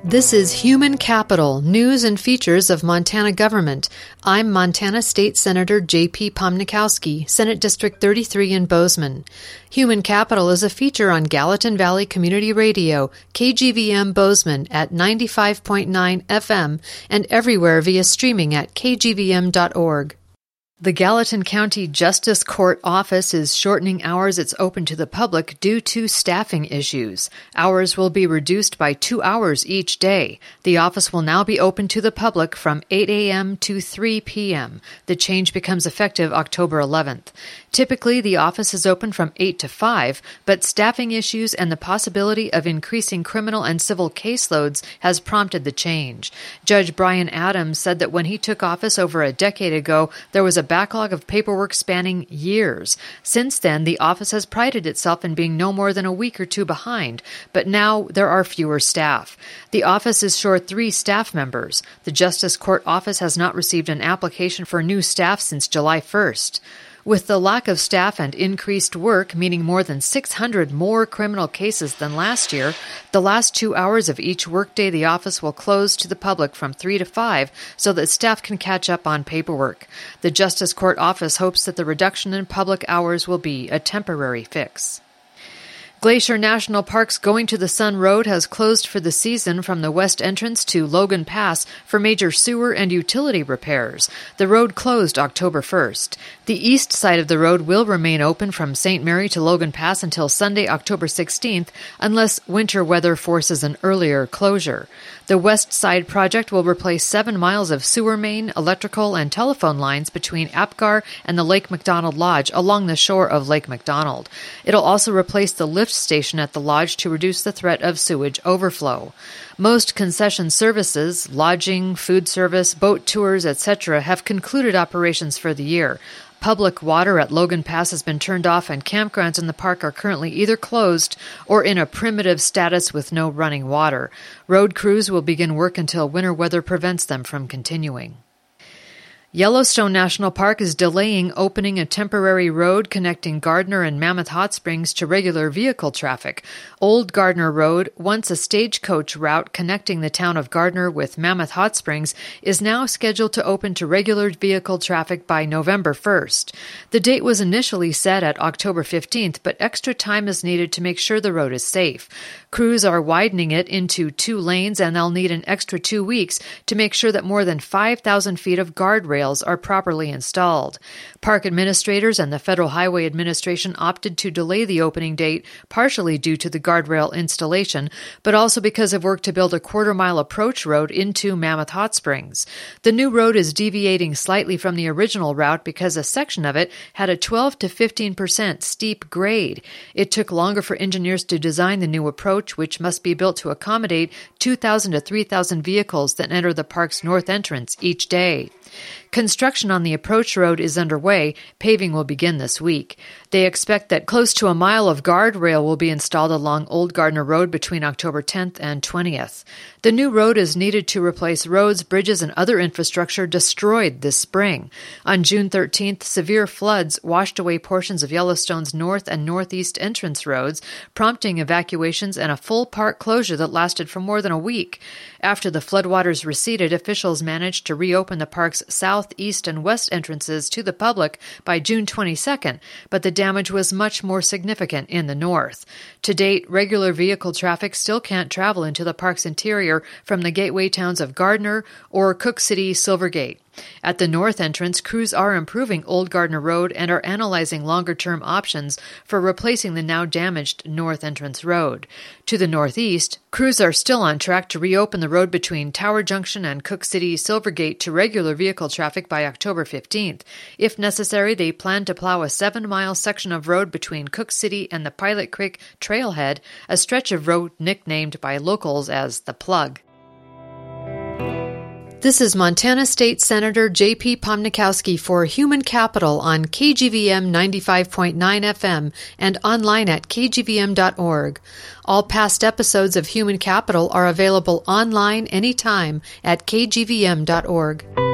This is Human Capital, news and features of Montana government. I'm Montana State Senator J.P. Pomnikowski, Senate District 33 in Bozeman. Human Capital is a feature on Gallatin Valley Community Radio, KGVM Bozeman at 95.9 FM and everywhere via streaming at kgvm.org. The Gallatin County Justice Court office is shortening hours it's open to the public due to staffing issues. Hours will be reduced by 2 hours each day. The office will now be open to the public from 8 a.m. to 3 p.m. The change becomes effective October 11th. Typically, the office is open from 8 to 5, but staffing issues and the possibility of increasing criminal and civil caseloads has prompted the change. Judge Brian Adams said that when he took office over a decade ago, there was a backlog of paperwork spanning years. Since then, the office has prided itself in being no more than a week or two behind, but now there are fewer staff. The office is short 3 staff members. The Justice Court office has not received an application for new staff since July 1st. With the lack of staff and increased work, meaning more than 600 more criminal cases than last year, the last 2 hours of each workday the office will close to the public from 3 to 5 so that staff can catch up on paperwork. The Justice Court office hopes that the reduction in public hours will be a temporary fix. Glacier National Park's Going to the Sun Road has closed for the season from the west entrance to Logan Pass for major sewer and utility repairs. The road closed October 1st. The east side of the road will remain open from St. Mary to Logan Pass until Sunday, October 16th, unless winter weather forces an earlier closure. The west side project will replace 7 miles of sewer main, electrical, and telephone lines between Apgar and the Lake McDonald Lodge along the shore of Lake McDonald. It'll also replace the lift station at the lodge to reduce the threat of sewage overflow. Most concession services, lodging, food service, boat tours, etc., have concluded operations for the year. Public water at Logan Pass has been turned off and campgrounds in the park are currently either closed or in a primitive status with no running water. Road crews will begin work until winter weather prevents them from continuing. Yellowstone National Park is delaying opening a temporary road connecting Gardner and Mammoth Hot Springs to regular vehicle traffic. Old Gardner Road, once a stagecoach route connecting the town of Gardner with Mammoth Hot Springs, is now scheduled to open to regular vehicle traffic by November 1st. The date was initially set at October 15th, but extra time is needed to make sure the road is safe. Crews are widening it into 2 lanes, and they'll need an extra 2 weeks to make sure that more than 5,000 feet of guardrails are properly installed. Park administrators and the Federal Highway Administration opted to delay the opening date, partially due to the guardrail installation, but also because of work to build a quarter-mile approach road into Mammoth Hot Springs. The new road is deviating slightly from the original route because a section of it had a 12 to 15% steep grade. It took longer for engineers to design the new approach, which must be built to accommodate 2,000 to 3,000 vehicles that enter the park's north entrance each day. Construction on the approach road is underway. Paving will begin this week. They expect that close to a mile of guardrail will be installed along Old Gardner Road between October 10th and 20th. The new road is needed to replace roads, bridges, and other infrastructure destroyed this spring. On June 13th, severe floods washed away portions of Yellowstone's north and northeast entrance roads, prompting evacuations and a full park closure that lasted for more than a week. After the floodwaters receded, officials managed to reopen the park's south, east, and west entrances to the public by June 22nd, but the damage was much more significant in the north. To date, regular vehicle traffic still can't travel into the park's interior from the gateway towns of Gardner or Cook City, Silvergate. At the north entrance, crews are improving Old Gardner Road and are analyzing longer-term options for replacing the now damaged north entrance road. To the northeast, crews are still on track to reopen the road between Tower Junction and Cook City, Silvergate to regular vehicle traffic by October 15th. If necessary, they plan to plow a 7-mile section of road between Cook City and the Pilot Creek Trailhead, a stretch of road nicknamed by locals as the Plug. This is Montana State Senator J.P. Pomnikowski for Human Capital on KGVM 95.9 FM and online at kgvm.org. All past episodes of Human Capital are available online anytime at kgvm.org.